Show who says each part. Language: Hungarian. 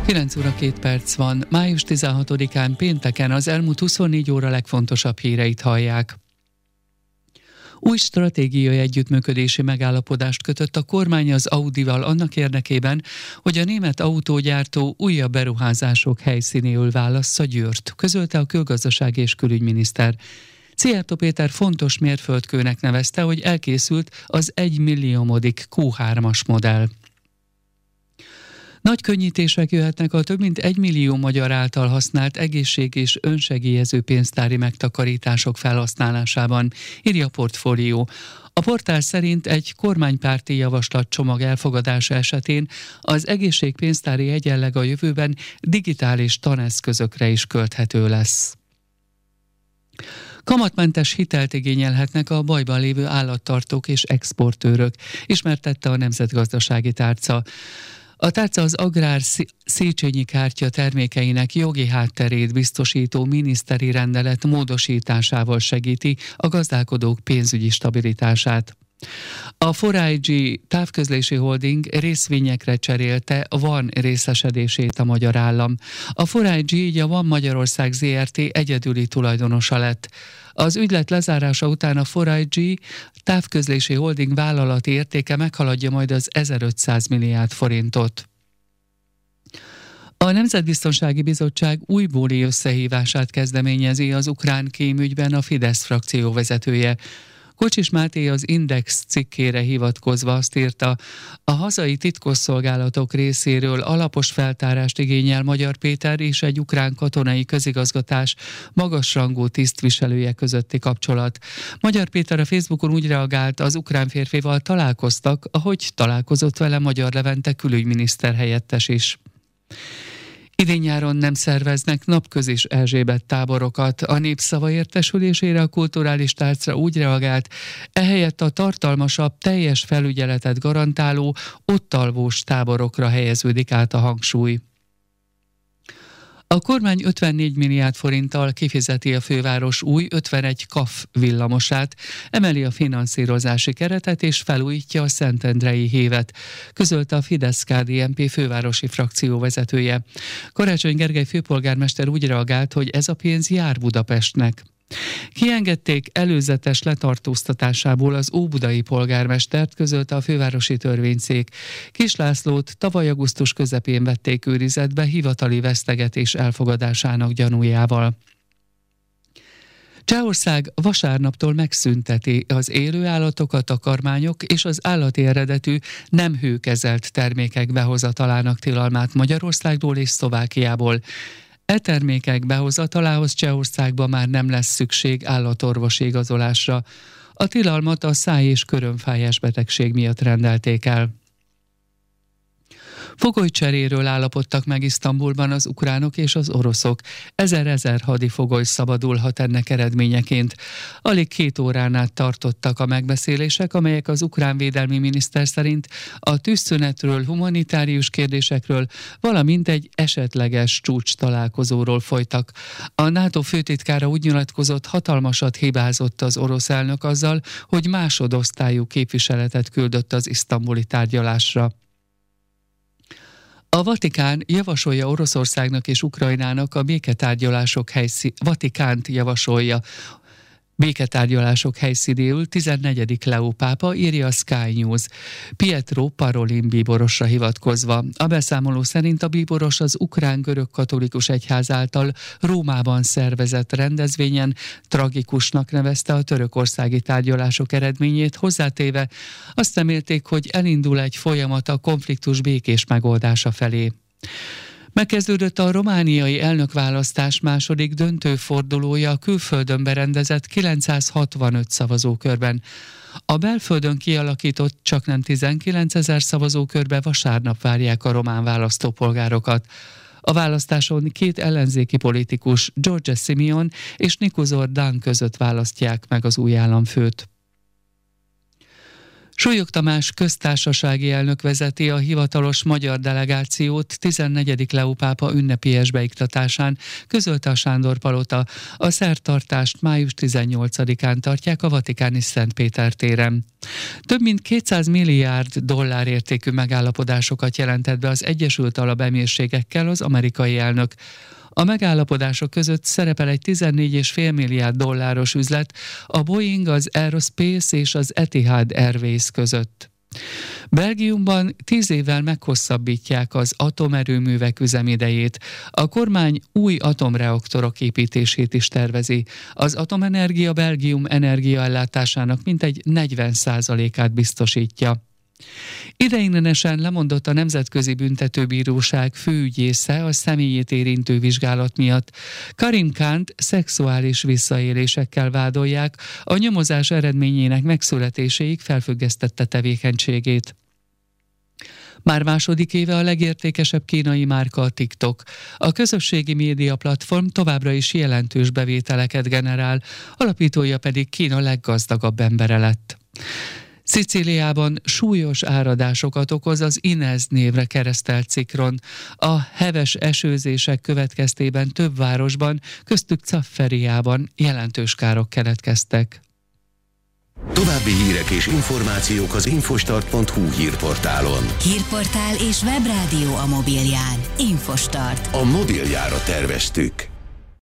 Speaker 1: 9 óra 2 perc van. Május 16-án pénteken az elmúlt 24 óra legfontosabb híreit hallják. Új stratégiai együttműködési megállapodást kötött a kormány az Audival annak érdekében, hogy a német autógyártó újabb beruházások helyszínéül válassza Győrt, közölte a külgazdasági és külügyminiszter. Szijjártó Péter fontos mérföldkőnek nevezte, hogy elkészült az 1 milliómodik Q3-as modell. Nagy könnyítések jöhetnek a több mint 1 millió magyar által használt egészség- és önsegélyező pénztári megtakarítások felhasználásában, írja a Portfólió. A portál szerint egy kormánypárti javaslatcsomag elfogadása esetén az egészségpénztári egyenleg a jövőben digitális taneszközökre is költhető lesz. Kamatmentes hitelt igényelhetnek a bajban lévő állattartók és exportőrök, ismertette a Nemzetgazdasági Tárca. A tárca az agrár Széchenyi kártya termékeinek jogi hátterét biztosító miniszteri rendelet módosításával segíti a gazdálkodók pénzügyi stabilitását. A 4IG távközlési holding részvényekre cserélte Van részesedését a magyar állam. A 4IG így a Van Magyarország Zrt. Egyedüli tulajdonosa lett. Az ügylet lezárása után a 4IG távközlési holding vállalati értéke meghaladja majd az 1500 milliárd forintot. A Nemzetbiztonsági Bizottság újbóli összehívását kezdeményezi az ukrán kémügyben a Fidesz frakció vezetője. Kocsis Máté az Index cikkére hivatkozva azt írta, a hazai titkosszolgálatok részéről alapos feltárást igényel Magyar Péter és egy ukrán katonai közigazgatás magasrangú tisztviselője közötti kapcsolat. Magyar Péter a Facebookon úgy reagált, az ukrán férfival találkoztak, ahogy találkozott vele Magyar Levente külügyminiszter helyettes is. Idén-nyáron nem szerveznek napközis Erzsébet táborokat. A Népszava értesülésére a Kulturális Tárca úgy reagált, ehelyett a tartalmasabb, teljes felügyeletet garantáló, ottalvós táborokra helyeződik át a hangsúly. A kormány 54 milliárd forinttal kifizeti a főváros új 51 KAF villamosát, emeli a finanszírozási keretet és felújítja a Szentendrei hévet, közölte a Fidesz-KDNP fővárosi frakció vezetője. Karácsony Gergely főpolgármester úgy reagált, hogy ez a pénz jár Budapestnek. Kiengedték előzetes letartóztatásából az óbudai polgármestert, közölte a fővárosi törvényszék. Kis Lászlót tavaly augusztus közepén vették őrizetbe hivatali vesztegetés elfogadásának gyanújával. Csehország vasárnaptól megszünteti az élő állatok, a takarmányok és az állati eredetű nem hőkezelt termékek behozatalának tilalmát Magyarországról és Szlovákiából. E termékek behozatalához Csehországban már nem lesz szükség állatorvosi igazolásra. A tilalmat a száj- és körömfájás betegség miatt rendelték el. Fogolycseréről állapodtak meg Isztambulban az ukránok és az oroszok. 1000 hadifogoly szabadulhat ennek eredményeként. Alig 2 órán át tartottak a megbeszélések, amelyek az ukrán védelmi miniszter szerint a tűzszünetről, humanitárius kérdésekről, valamint egy esetleges csúcs találkozóról folytak. A NATO főtitkára úgy nyilatkozott, hatalmasat hibázott az orosz elnök azzal, hogy másodosztályú képviseletet küldött az isztambuli tárgyalásra. A Vatikán javasolja Oroszországnak és Ukrajnának a Vatikánt javasolja béketárgyalások helyszínéül 14. Leó pápa, írja a Sky News. Pietro Parolin bíborosra hivatkozva. A beszámoló szerint a bíboros az ukrán-görög katolikus egyház által Rómában szervezett rendezvényen tragikusnak nevezte a törökországi tárgyalások eredményét, hozzátéve azt remélték, hogy elindul egy folyamat a konfliktus békés megoldása felé. Megkezdődött a romániai elnökválasztás második döntőfordulója a külföldön berendezett 965 szavazókörben. A belföldön kialakított csaknem 19 000 szavazókörbe vasárnap várják a román választópolgárokat. A választáson 2 ellenzéki politikus, George Simeon és Nicuzor Dan között választják meg az új államfőt. Súlyog Tamás köztársasági elnök vezeti a hivatalos magyar delegációt 14. Leó pápa ünnepélyes beiktatásán, közölte a Sándor-palota. A szertartást május 18-án tartják a vatikáni Szent Péter téren. Több mint 200 milliárd dollár értékű megállapodásokat jelentett be az Egyesült Arab Emírségekkel az amerikai elnök. A megállapodások között szerepel egy 14,5 milliárd dolláros üzlet a Boeing, az Aerospace és az Etihad Airways között. Belgiumban 10 évvel meghosszabbítják az atomerőművek üzemidejét. A kormány új atomreaktorok építését is tervezi. Az atomenergia Belgium energiaellátásának mintegy 40%-át biztosítja. Ideiglenesen lemondott a Nemzetközi Büntetőbíróság főügyésze a személyét érintő vizsgálat miatt. Karim Khánt szexuális visszaélésekkel vádolják, a nyomozás eredményének megszületéséig felfüggesztette tevékenységét. Már második éve a legértékesebb kínai márka a TikTok. A közösségi média platform továbbra is jelentős bevételeket generál, alapítója pedig Kína leggazdagabb embere lett. Szicíliában súlyos áradásokat okoz az Inez névre keresztelt cikron. A heves esőzések következtében több városban, köztük Cafferiában jelentős károk keletkeztek.
Speaker 2: További hírek és információk az infostart.hu hírportálon.
Speaker 3: Hírportál és webrádió a mobilján. Infostart.
Speaker 2: A mobiljára terveztük.